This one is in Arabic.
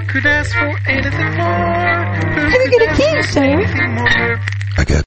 could ask for anything more? Can we get a key, sir? I get